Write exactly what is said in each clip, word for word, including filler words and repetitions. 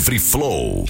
Livre Flow.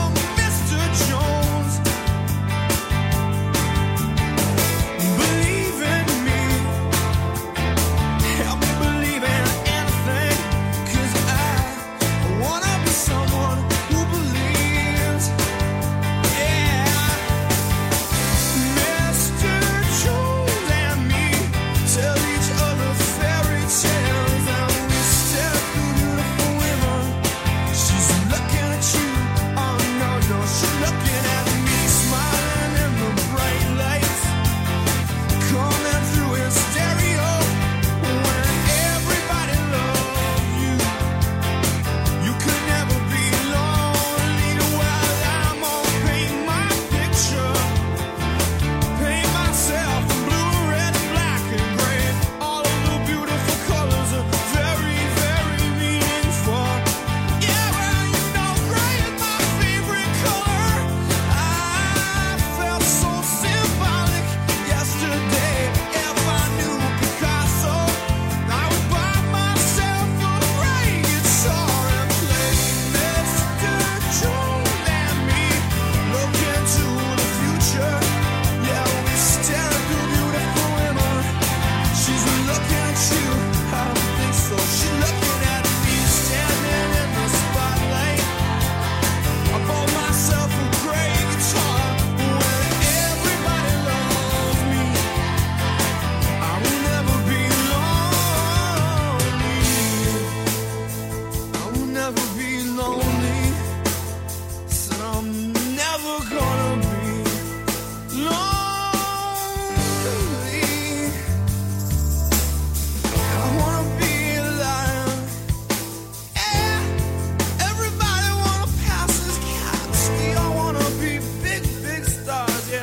Believe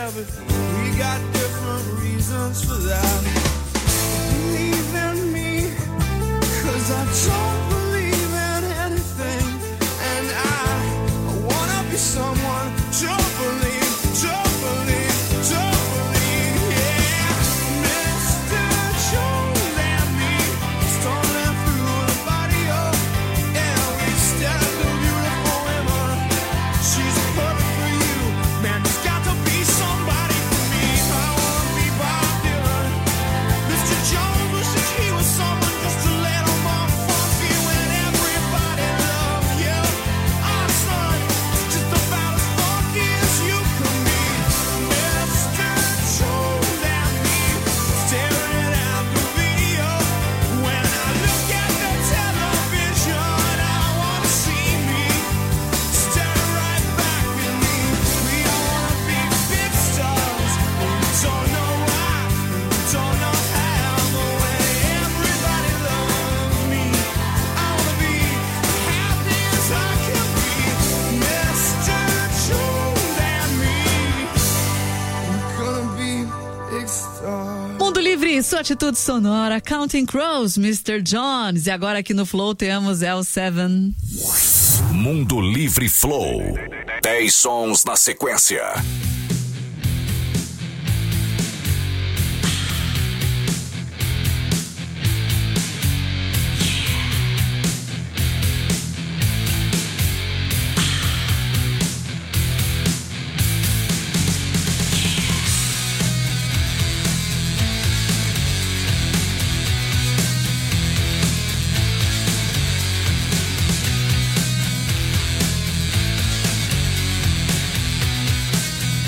yeah, but we got different reasons for that. Believe in me, cause I don't believe in anything, and I, I wanna be someone, don't believe, don't believe, don't believe, yeah. Mister Jones and me, storming through the barrio, and we stand a beautiful woman, she's perfect for you, man, there's got to be somebody for me, I wanna be Bob Dylan. Mister Jones wishes he was someone just a little more funky when everybody loved you. Our son is just about as funky as you can be. Mister Jones and me, staring at the video. When I look at the television, I wanna see me staring right back at me. We all wanna be big stars, but we don't know why, we don't know how. But when everybody loves me, I wanna be happy as I can be. Mister Jones and me, we're gonna be big stars. Mundo Livre, sua atitude sonora, Counting Crows, mister Jones. E agora aqui no Flow temos L sete. Mundo Livre Flow. dez sons na sequência. Mister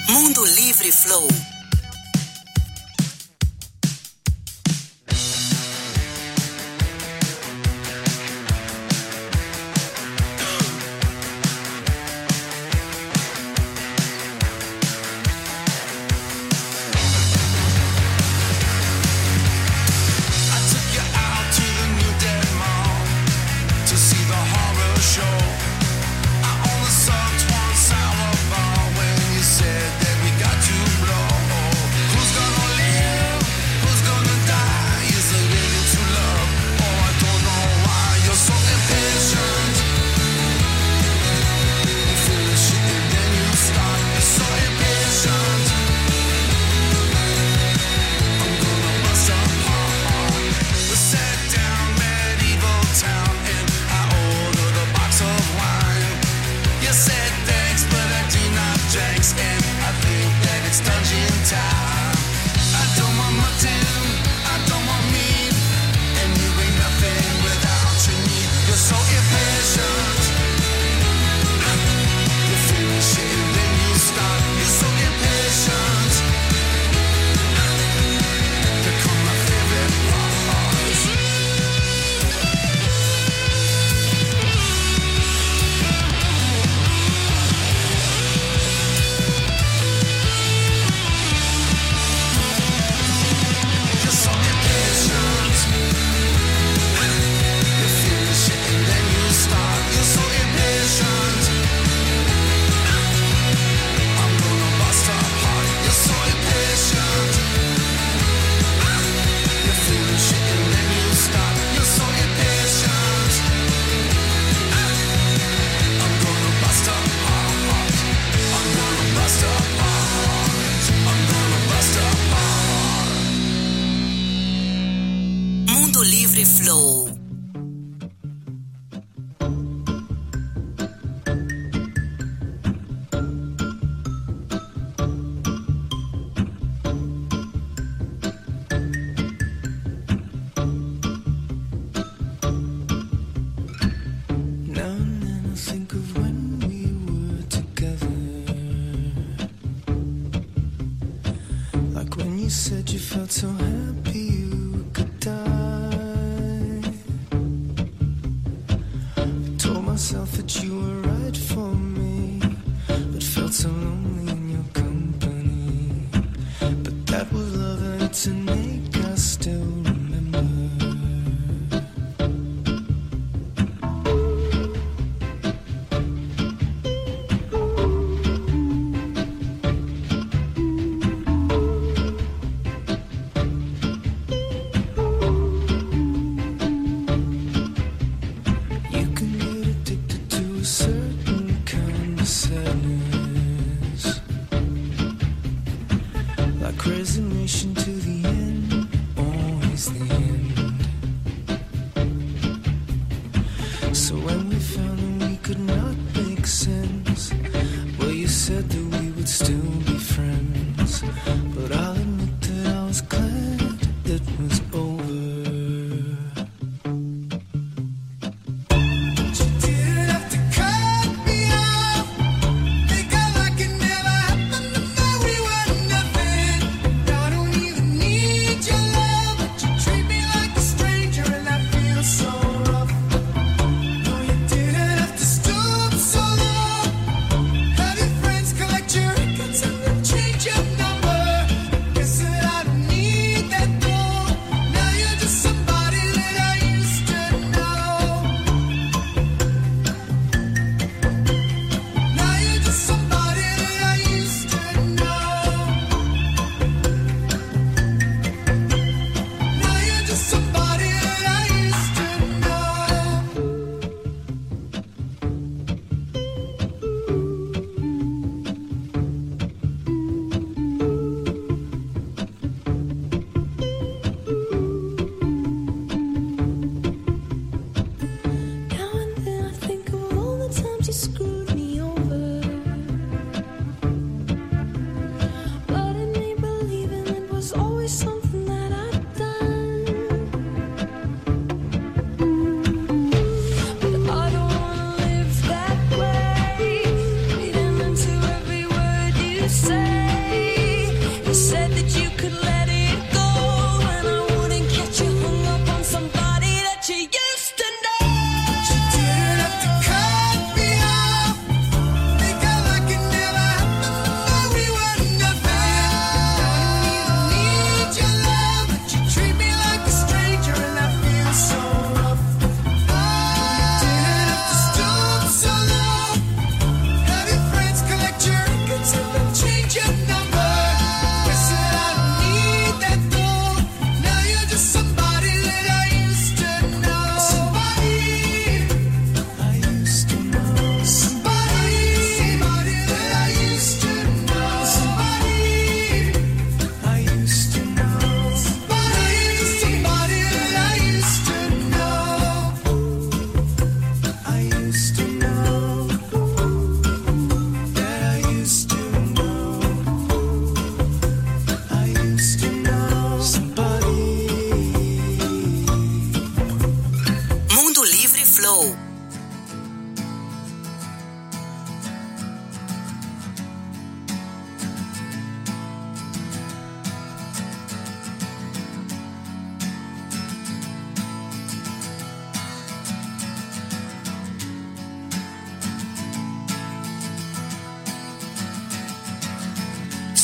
Mundo Livre Flow.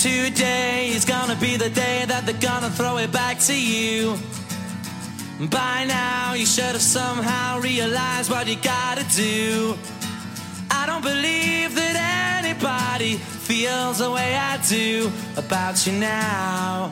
Today is gonna be the day that they're gonna throw it back to you. By now you should have somehow realized what you gotta do. I don't believe that anybody feels the way I do about you now.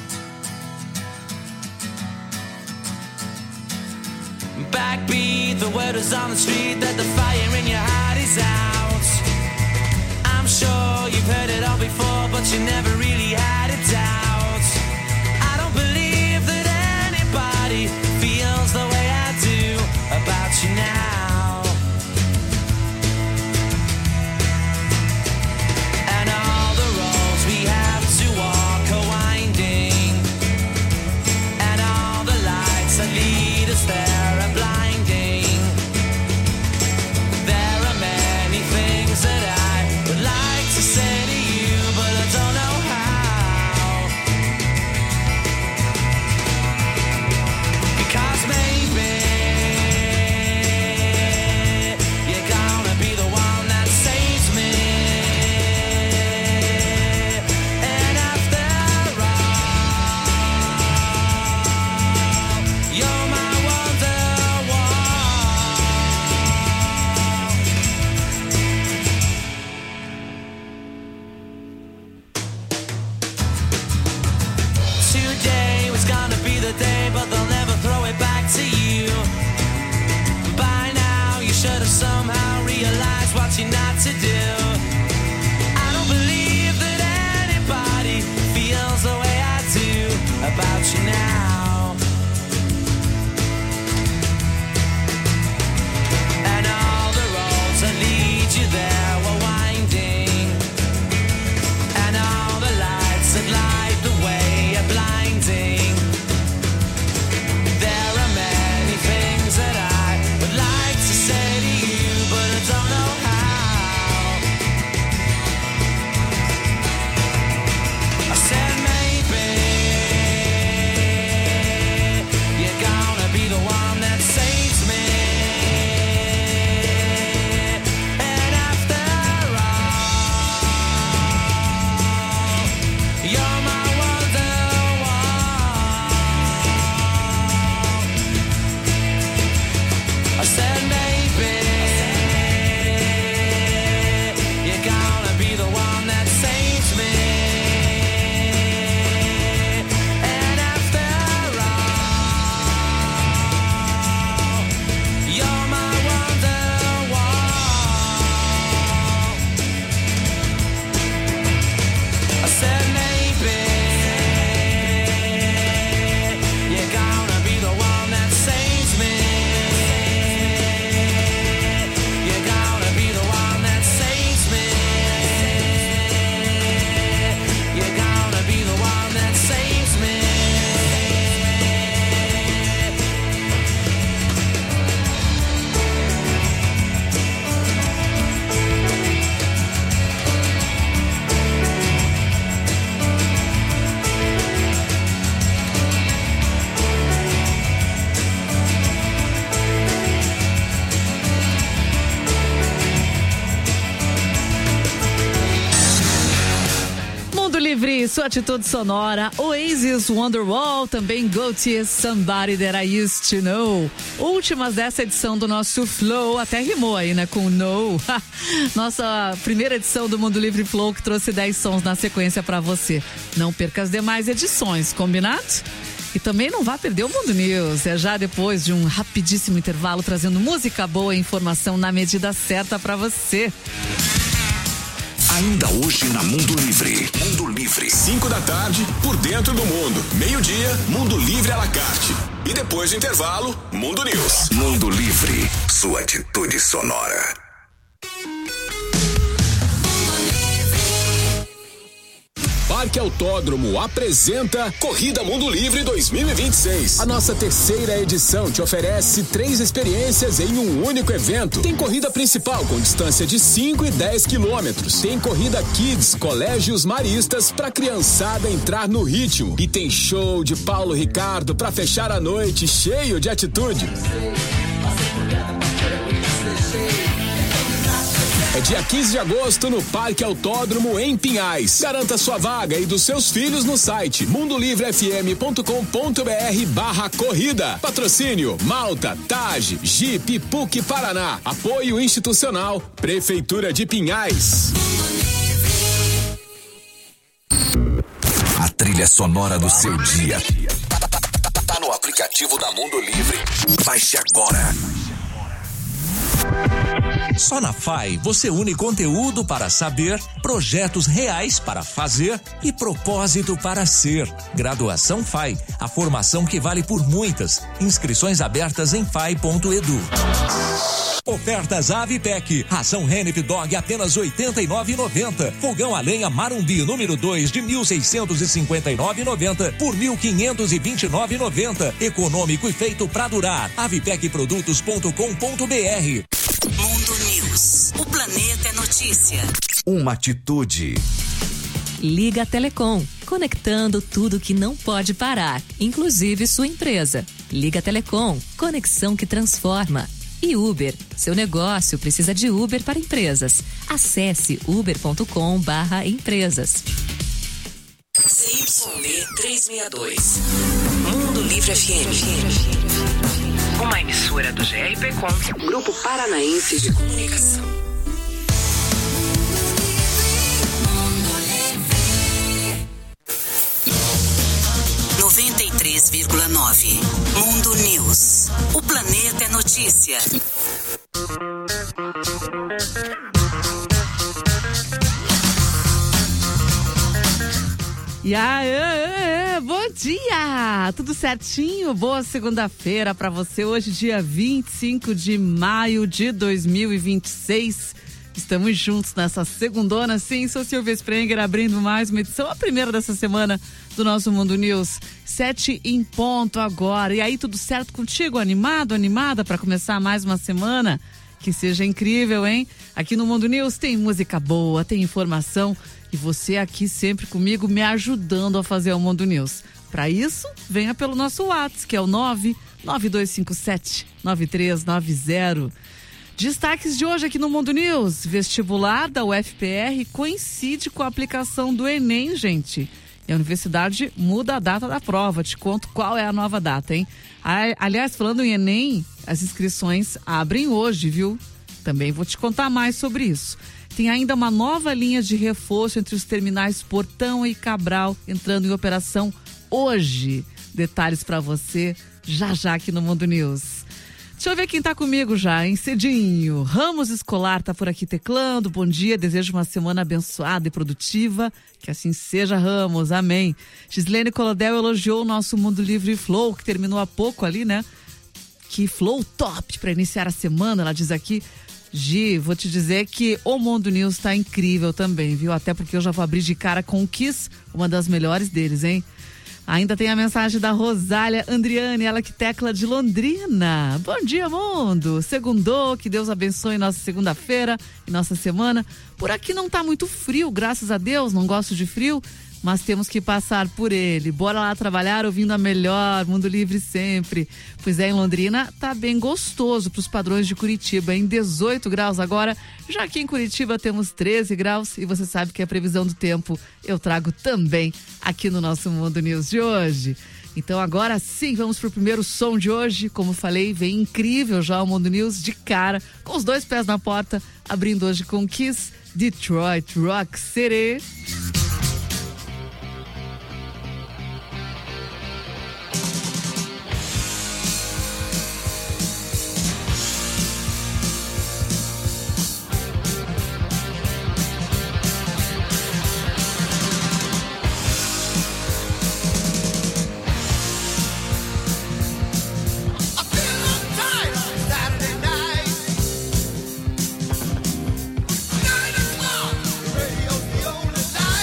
Backbeat, the word is on the street that the fire in your heart is out. I'm sure you've heard it all before, but you never really had a doubt. I don't believe that anybody feels the way I do about you now. And all the roads we have to walk are winding, and all the lights that lead us there are blinding. There are many things that I would like to say to you, but I don't know how. Because maybe you're gonna be the one that saves me. And after all, you're my wonderwall. Today was gonna be the day, but they'll never throw it back to you. By now you should have somehow realized what you're not to do. I don't believe that anybody feels the way I do about you now. And all the roads that lead you there were winding, and all the lights that light the way are blinding. There are many things that I would like to say to you, but I don't know how. I said maybe you're gonna be the one that saves me. And after all, you're my wonderwall. I said maybe you're gonna be the one that saves me. And after all, you're my wonderwall. I said maybe you're gonna be the one that saves me. You're gonna be the one that saves me. You're gonna be the one that saves me. Mundo Livre, sua atitude sonora, Oasis, Wonderwall, também Gautier, Somebody That I Used To Know. Últimas dessa edição do nosso Flow, até rimou aí, né, com No. Nossa primeira edição do Mundo Livre Flow, que trouxe dez sons na sequência pra você. Não perca as demais edições, combinado? E também não vá perder o Mundo News, é já depois de um rapidíssimo intervalo, trazendo música boa e informação na medida certa pra você. Ainda hoje na Mundo Livre. Mundo Livre. cinco da tarde, por dentro do mundo. Meio-dia, Mundo Livre à la carte. E depois do intervalo, Mundo News. Mundo Livre. Sua atitude sonora. Parque Autódromo apresenta Corrida Mundo Livre dois mil e vinte e seis. A nossa terceira edição te oferece três experiências em um único evento. Tem corrida principal com distância de cinco e dez quilômetros. Tem corrida Kids, colégios maristas pra criançada entrar no ritmo. E tem show de Paulo Ricardo pra fechar a noite cheio de atitude. é dia quinze de agosto no Parque Autódromo em Pinhais. Garanta sua vaga e dos seus filhos no site mundolivrefm.com.br barra corrida. Patrocínio Malta, Taj, Jeep, P U C Paraná. Apoio institucional, Prefeitura de Pinhais. A trilha sonora do seu dia. Tá no aplicativo da Mundo Livre. Baixe agora. Só na F A I você une conteúdo para saber, projetos reais para fazer e propósito para ser. Graduação F A I, a formação que vale por muitas. Inscrições abertas em fai ponto edu. Ofertas Avipec. Ração Renif Dog apenas oitenta e nove reais e noventa centavos. Fogão a lenha Marumbi número dois de mil seiscentos e cinquenta e nove reais e noventa centavos por mil quinhentos e vinte e nove reais e noventa centavos. Econômico e feito pra durar. avipec produtos ponto com ponto br. Mundo News. O planeta é notícia. Uma atitude. Liga Telecom, conectando tudo que não pode parar, inclusive sua empresa. Liga Telecom, conexão que transforma. E Uber, seu negócio precisa de Uber para empresas. Acesse uber ponto com barra empresas. C Y B trezentos e sessenta e dois. Mundo Livre F M. Uma emissora do G R P Com, Grupo Paranaense de Comunicação. noventa e três vírgula nove. Mundo News. O planeta é notícia. E aí, bom dia! Tudo certinho? Boa segunda-feira pra você. Hoje, dia vinte e cinco de maio de dois mil e vinte e seis. Estamos juntos nessa segundona, sim. Sou Silvia Sprenger, abrindo mais uma edição, a primeira dessa semana do nosso Mundo News. Sete em ponto agora. E aí, tudo certo contigo? Animado, animada para começar mais uma semana? Que seja incrível, hein? Aqui no Mundo News tem música boa, tem informação. E você aqui sempre comigo me ajudando a fazer o Mundo News. Para isso, venha pelo nosso WhatsApp, que é o nove nove dois cinco sete nove três nove zero. Destaques de hoje aqui no Mundo News. Vestibular da U F P R coincide com a aplicação do Enem, gente. E a universidade muda a data da prova. Te conto qual é a nova data, hein? Aliás, falando em Enem, as inscrições abrem hoje, viu? Também vou te contar mais sobre isso. Tem ainda uma nova linha de reforço entre os terminais Portão e Cabral entrando em operação hoje. Detalhes para você já já aqui no Mundo News. Deixa eu ver quem tá comigo já, hein? Cedinho. Ramos Escolar tá por aqui teclando. Bom dia, desejo uma semana abençoada e produtiva. Que assim seja, Ramos. Amém. Gislene Colodel elogiou o nosso Mundo Livre Flow, que terminou há pouco ali, né? Que flow top para iniciar a semana, ela diz aqui. Gi, vou te dizer que o Mundo News tá incrível também, viu? Até porque eu já vou abrir de cara com o Kiss, uma das melhores deles, hein? Ainda tem a mensagem da Rosália Andriane, ela que tecla de Londrina. Bom dia, mundo! Segundou, que Deus abençoe nossa segunda-feira e nossa semana. Por aqui não tá muito frio, graças a Deus, não gosto de frio, mas temos que passar por ele. Bora lá trabalhar ouvindo a melhor, Mundo Livre sempre. Pois é, em Londrina tá bem gostoso para os padrões de Curitiba, em dezoito graus agora. Já aqui em Curitiba temos treze graus e você sabe que a previsão do tempo eu trago também aqui no nosso Mundo News de hoje. Então agora sim, vamos pro primeiro som de hoje. Como falei, vem incrível já o Mundo News de cara, com os dois pés na porta, abrindo hoje com Kiss, Detroit Rock City. Radio's the only light.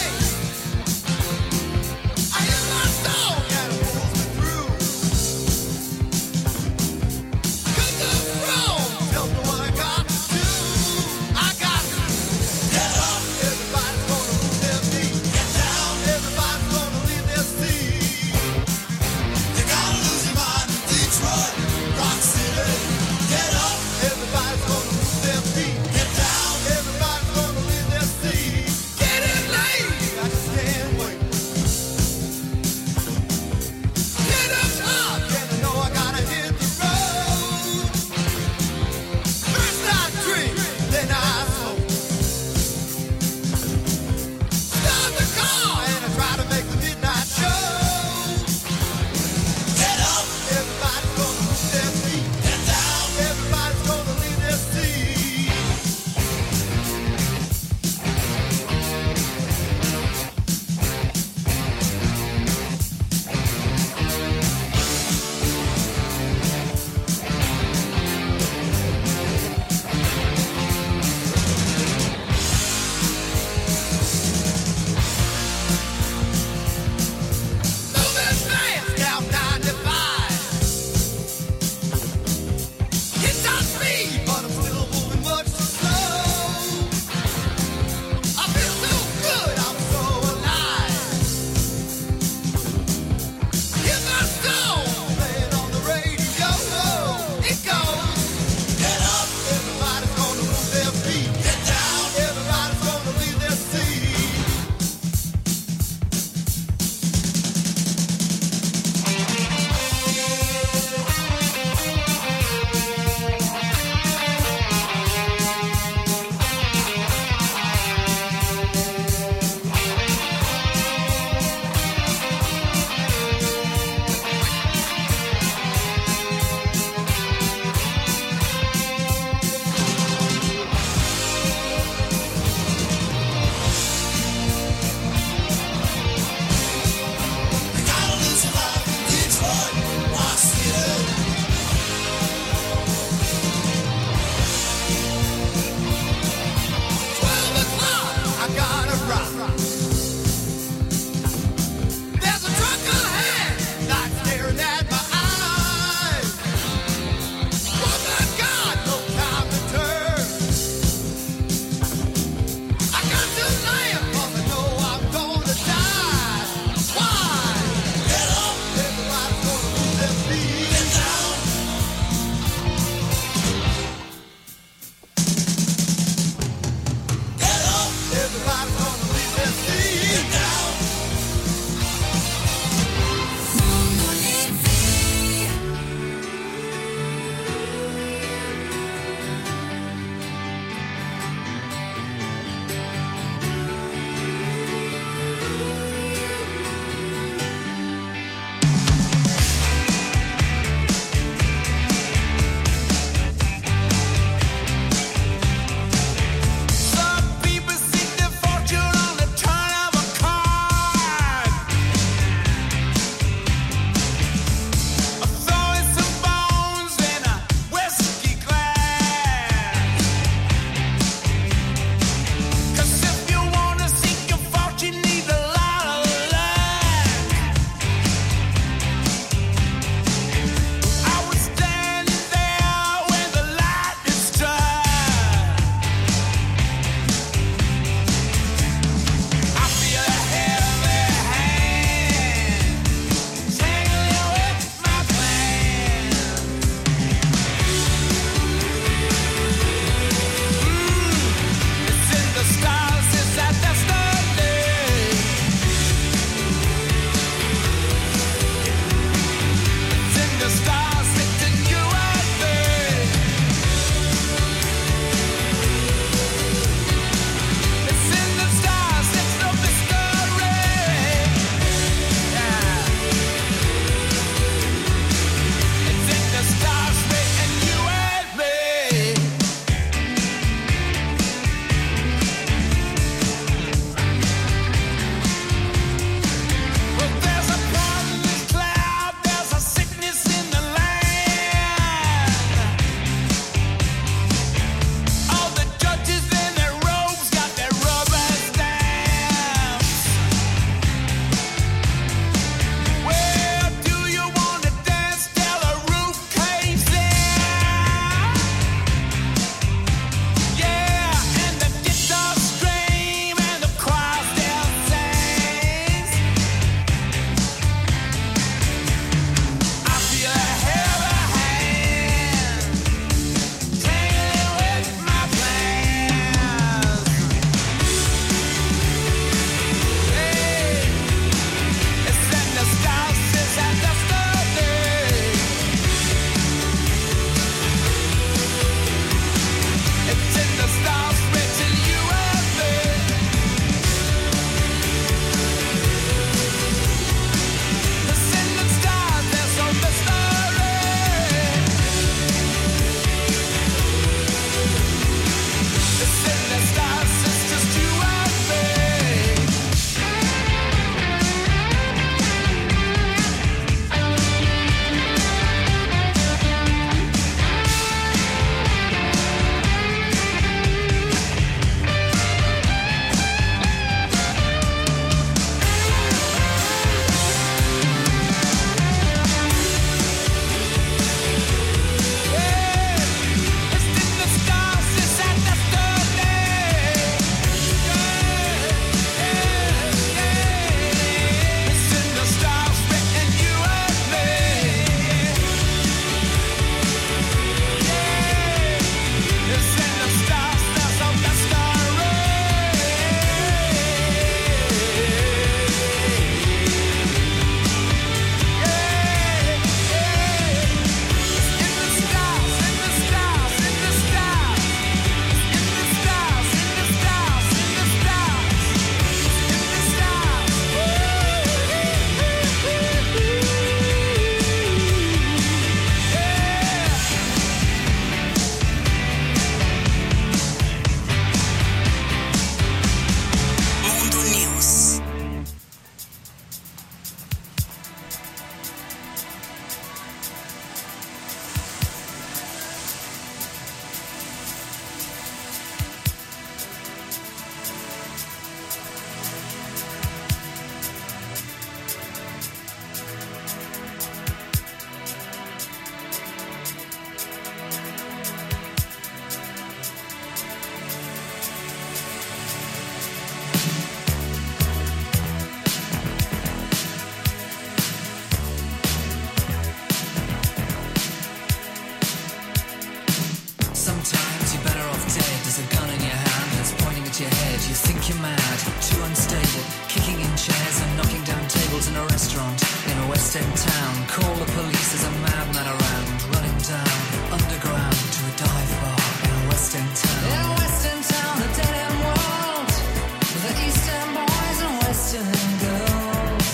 You think you're mad, too unstable, kicking in chairs and knocking down tables in a restaurant in a West End town. Call the police, there's a madman around, running down underground to a dive bar in a West End town. In a West End town, a dead end world, the East End boys and West End girls.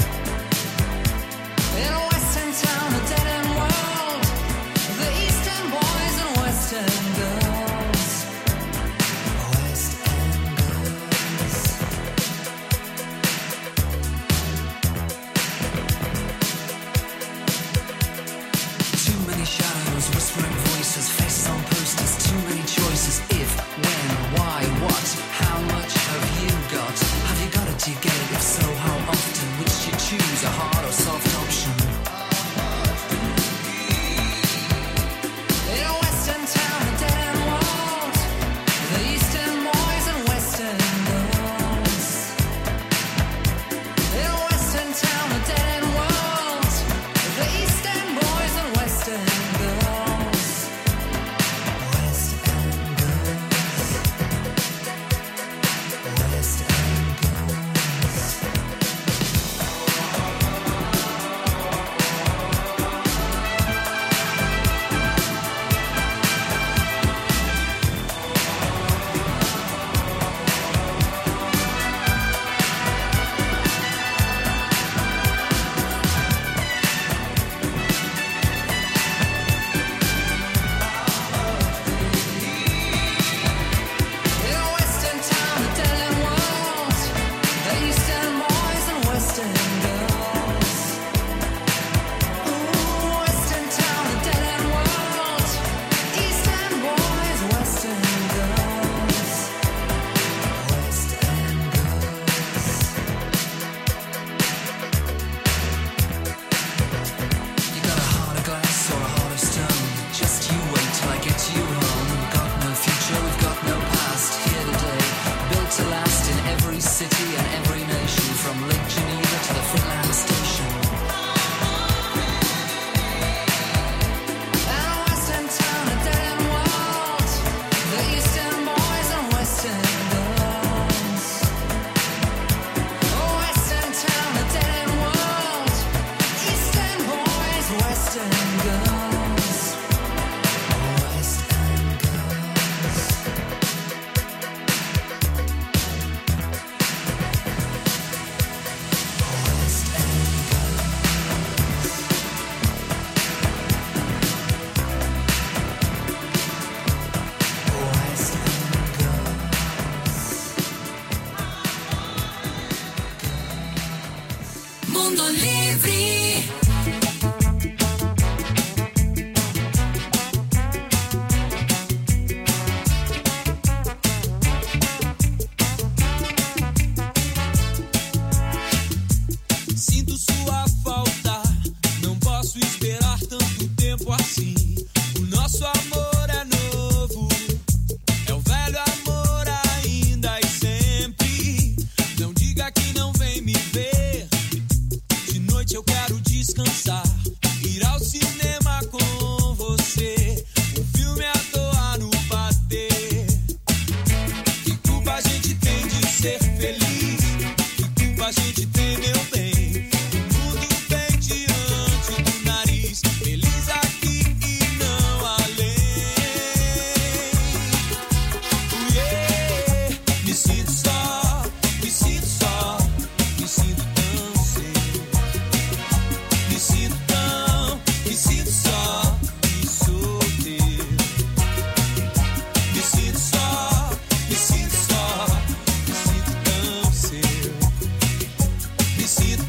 In a West End town, a dead end world, the East End boys and West End girls. West End girls. Too many shadows, whispering voices, faces on posters, too many choices. If, when, why, what, how much have you got? Have you got it, do you get it? If so, how often? Which do you choose, a hard or soft option? In a West End town, a dead end world, the East End boys and West End girls. In a West End town, a dead end world, the East End boys and West End girls. West End girls. West End girls. In a West End town, a dead end world, the East End boys and West End girls. Ooh, West End town, a dead end world, East End boys, West End girls. West End girls. You got a heart of glass or a heart of stone. Just you wait till I get you home. We've got no future, we've got no past. Here today, built to last in every city and every nation, from Lake Geneva to the Finland station. And a West End town, a dead end world, the East End boys and West End girls. Oh, West End town, a dead end world, East End boys, West End girls. West End girls. West End girls. West End girls. Mundo Livre. Sinto sua falta, não posso esperar tanto tempo assim. O nosso amor é novo, é o velho amor ainda e sempre. Não diga que não vem me ver. De noite eu quero descansar, ir ao cinema com você. Um filme a toa no bater. Que culpa a gente tem de ser feliz? Que culpa a gente tem, meu bem? O mundo vem diante do nariz, feliz aqui e não além. Yeah. Me sinto só, me sinto só, me sinto tão seu. Me sinto tão, me sinto só e solteiro. Me sinto só, me sinto só, me sinto tão seu. Me sinto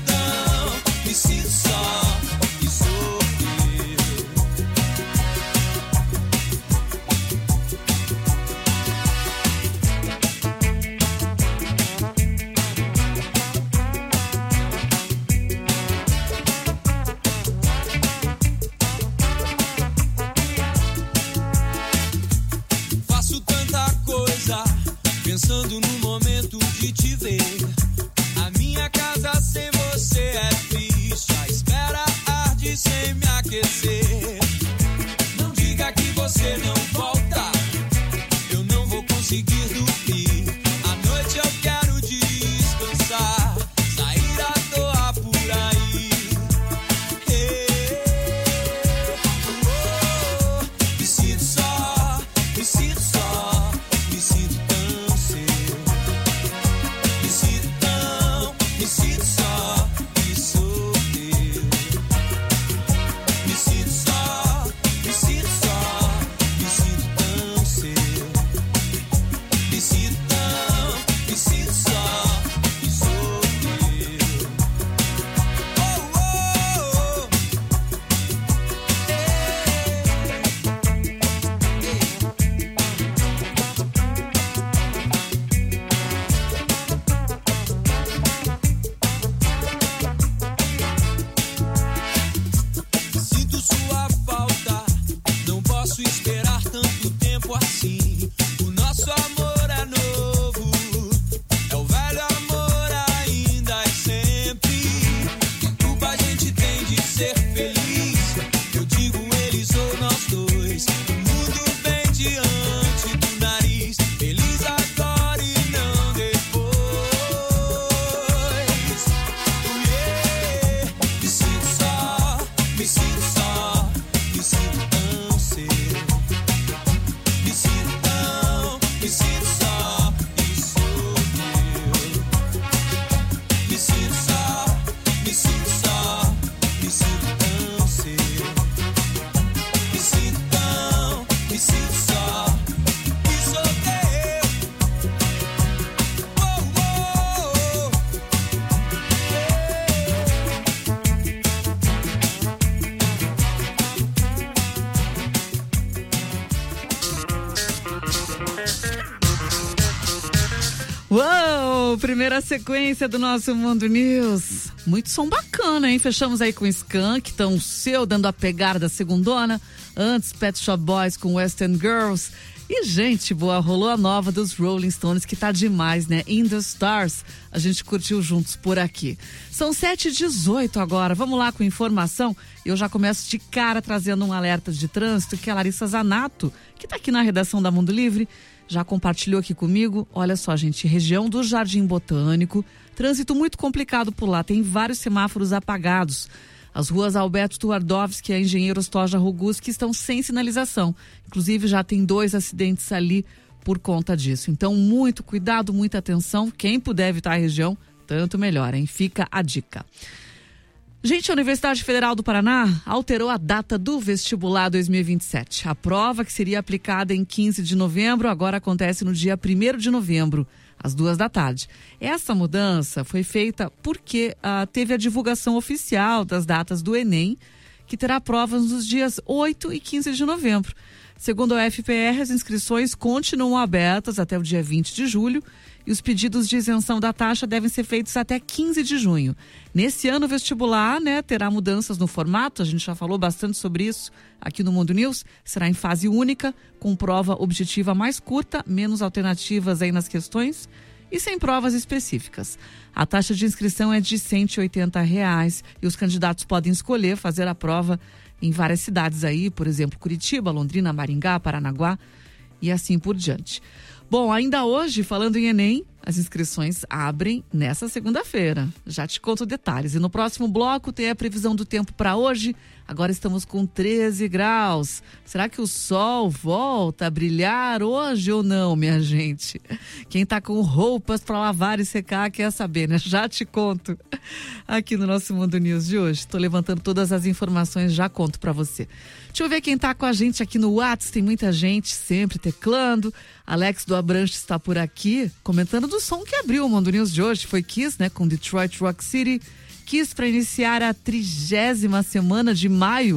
Uou! Primeira sequência do nosso Mundo News. Muito som bacana, hein? Fechamos aí com Skank, Tão Seu, dando a pegada da segundona. Antes, Pet Shop Boys com Western Girls. E, gente, boa, rolou a nova dos Rolling Stones, que tá demais, né? In the Stars. A gente curtiu juntos por aqui. São sete e dezoito agora. Vamos lá com informação. Eu já começo de cara trazendo um alerta de trânsito, que é a Larissa Zanato, que tá aqui na redação da Mundo Livre, já compartilhou aqui comigo. Olha só, gente, região do Jardim Botânico, trânsito muito complicado por lá, tem vários semáforos apagados. As ruas Alberto Tuardovski e a Engenheiro Ostoja Roguski estão sem sinalização. Inclusive, já tem dois acidentes ali por conta disso. Então, muito cuidado, muita atenção. Quem puder evitar a região, tanto melhor, hein? Fica a dica. Gente, a Universidade Federal do Paraná alterou a data do vestibular dois mil e vinte e sete. A prova, que seria aplicada em quinze de novembro, agora acontece no dia primeiro de novembro, às duas da tarde. Essa mudança foi feita porque ah, teve a divulgação oficial das datas do Enem, que terá provas nos dias oito e quinze de novembro. Segundo a U F P R, as inscrições continuam abertas até o dia vinte de julho e os pedidos de isenção da taxa devem ser feitos até quinze de junho. Nesse ano, o vestibular, né, terá mudanças no formato, a gente já falou bastante sobre isso aqui no Mundo News, será em fase única, com prova objetiva mais curta, menos alternativas aí nas questões e sem provas específicas. A taxa de inscrição é de cento e oitenta reais e os candidatos podem escolher fazer a prova em várias cidades aí, por exemplo, Curitiba, Londrina, Maringá, Paranaguá e assim por diante. Bom, ainda hoje, falando em Enem, as inscrições abrem nessa segunda-feira. Já te conto detalhes. E no próximo bloco tem a previsão do tempo para hoje. Agora estamos com treze graus. Será que o sol volta a brilhar hoje ou não, minha gente? Quem tá com roupas para lavar e secar quer saber, né? Já te conto aqui no nosso Mundo News de hoje. Estou levantando todas as informações, já conto para você. Deixa eu ver quem tá com a gente aqui no WhatsApp. Tem muita gente sempre teclando. Alex do Abranches está por aqui, comentando do som que abriu o Mundo News de hoje. Foi Kiss, né? Com Detroit Rock City. Kiss para iniciar a trigésima semana de maio.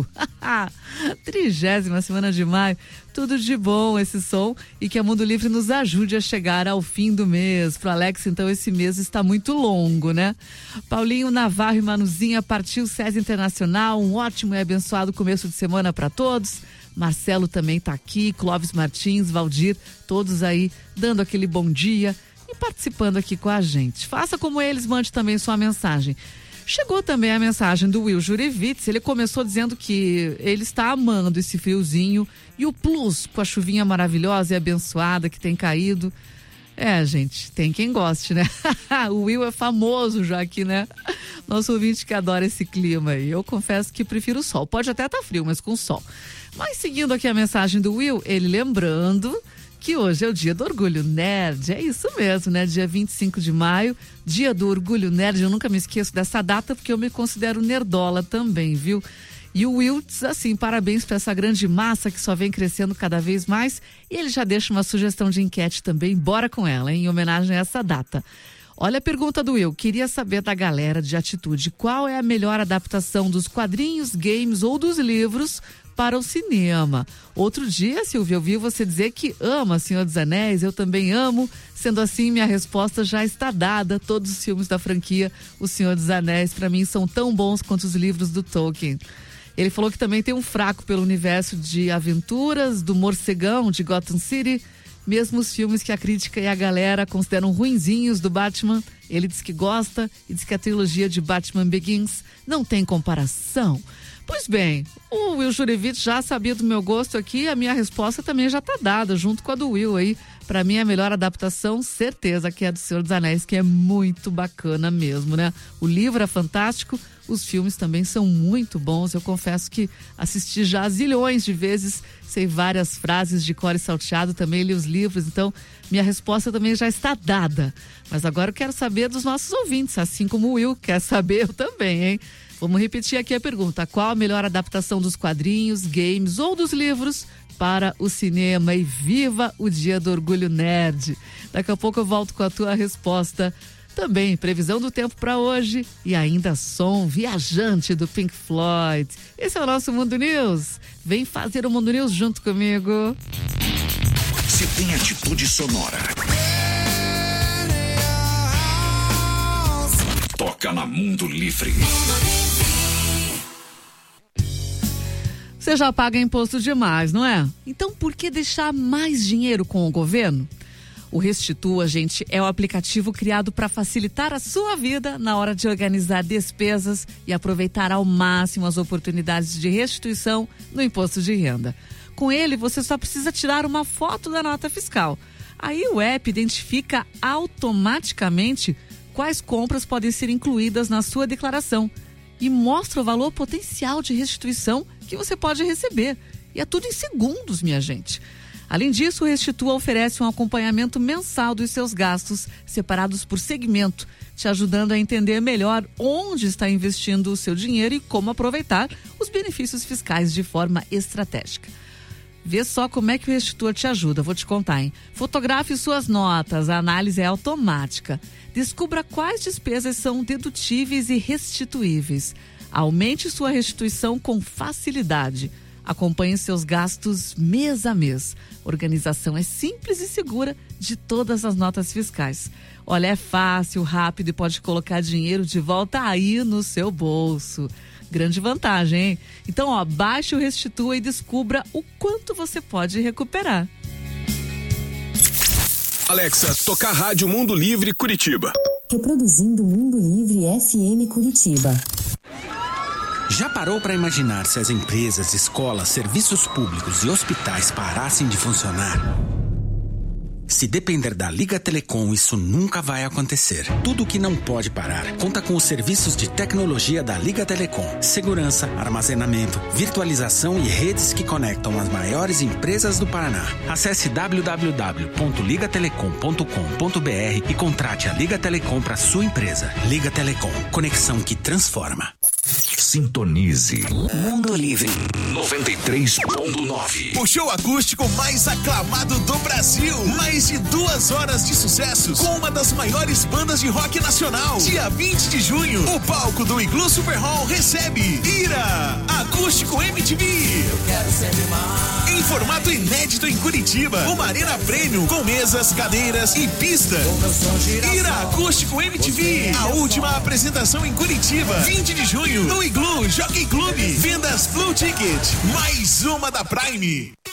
Trigésima semana de maio. Tudo de bom esse som e que a Mundo Livre nos ajude a chegar ao fim do mês. Pro Alex, então, esse mês está muito longo, né? Paulinho Navarro e Manuzinha partiu César Internacional. Um ótimo e abençoado começo de semana para todos. Marcelo também tá aqui, Clóvis Martins, Valdir, todos aí dando aquele bom dia e participando aqui com a gente. Faça como eles, mande também sua mensagem. Chegou também a mensagem do Will Jurevitz. Ele começou dizendo que ele está amando esse friozinho e o plus com a chuvinha maravilhosa e abençoada que tem caído. É, gente, tem quem goste, né? O Will é famoso já aqui, né? Nosso ouvinte que adora esse clima aí. Eu confesso que prefiro o sol. Pode até estar frio, mas com sol. Mas seguindo aqui a mensagem do Will, ele lembrando que hoje é o dia do Orgulho Nerd. É isso mesmo, né? Dia vinte e cinco de maio, dia do Orgulho Nerd. Eu nunca me esqueço dessa data porque eu me considero nerdola também, viu? E o Will diz assim, parabéns para essa grande massa que só vem crescendo cada vez mais. E ele já deixa uma sugestão de enquete também, bora com ela, hein? Em homenagem a essa data. Olha a pergunta do Will, queria saber da galera de Atitude, qual é a melhor adaptação dos quadrinhos, games ou dos livros para o cinema? Outro dia, Silvia, eu vi você dizer que ama Senhor dos Anéis, eu também amo. Sendo assim, minha resposta já está dada. Todos os filmes da franquia O Senhor dos Anéis, para mim, são tão bons quanto os livros do Tolkien. Ele falou que também tem um fraco pelo universo de aventuras, do morcegão, de Gotham City. Mesmo os filmes que a crítica e a galera consideram ruinzinhos do Batman, ele diz que gosta e diz que a trilogia de Batman Begins não tem comparação. Pois bem, o Will Jurevitz já sabia do meu gosto aqui, a minha resposta também já está dada, junto com a do Will aí. Para mim, a melhor adaptação, certeza, que é a do Senhor dos Anéis, que é muito bacana mesmo, né? O livro é fantástico, os filmes também são muito bons. Eu confesso que assisti já zilhões de vezes, sei várias frases de cor e salteado, também li os livros, então minha resposta também já está dada. Mas agora eu quero saber dos nossos ouvintes, assim como o Will quer saber, eu também, hein? Vamos repetir aqui a pergunta: qual a melhor adaptação dos quadrinhos, games ou dos livros para o cinema? E viva o Dia do Orgulho Nerd! Daqui a pouco eu volto com a tua resposta. Também previsão do tempo para hoje e ainda som viajante do Pink Floyd. Esse é o nosso Mundo News. Vem fazer o Mundo News junto comigo. Se tem atitude sonora, toca na Mundo Livre. Você já paga imposto demais, não é? Então por que deixar mais dinheiro com o governo? O Restitua, gente, é o aplicativo criado para facilitar a sua vida na hora de organizar despesas e aproveitar ao máximo as oportunidades de restituição no imposto de renda. Com ele, você só precisa tirar uma foto da nota fiscal. Aí o app identifica automaticamente quais compras podem ser incluídas na sua declaração e mostra o valor potencial de restituição que você pode receber. E é tudo em segundos, minha gente. Além disso, o Restitua oferece um acompanhamento mensal dos seus gastos, separados por segmento, te ajudando a entender melhor onde está investindo o seu dinheiro e como aproveitar os benefícios fiscais de forma estratégica. Vê só como é que o Restitua te ajuda, vou te contar, hein? Fotografe suas notas, a análise é automática. Descubra quais despesas são dedutíveis e restituíveis. Aumente sua restituição com facilidade. Acompanhe seus gastos mês a mês. Organização é simples e segura de todas as notas fiscais. Olha, é fácil, rápido e pode colocar dinheiro de volta aí no seu bolso. Grande vantagem, hein? Então, ó, baixe o Restitua e descubra o quanto você pode recuperar. Alexa, tocar Rádio Mundo Livre Curitiba. Reproduzindo Mundo Livre F M Curitiba. Já parou para imaginar se as empresas, escolas, serviços públicos e hospitais parassem de funcionar? Se depender da Liga Telecom, isso nunca vai acontecer. Tudo que não pode parar conta com os serviços de tecnologia da Liga Telecom. Segurança, armazenamento, virtualização e redes que conectam as maiores empresas do Paraná. Acesse w w w ponto liga telecom ponto com ponto b r e contrate a Liga Telecom para sua empresa. Liga Telecom, conexão que transforma. Sintonize Mundo Livre noventa e três ponto nove. O show acústico mais aclamado do Brasil. Mais de duas horas de sucessos com uma das maiores bandas de rock nacional. Dia vinte de junho, o palco do Iglu Super Hall recebe Ira Acústico M T V. Eu quero sempre mais. Em formato inédito em Curitiba, uma arena premium com mesas, cadeiras e pista. Ira Acústico M T V. A última apresentação em Curitiba, vinte de junho, no Iglu Jockey Club. Vendas Blue Ticket. Mais uma da Prime.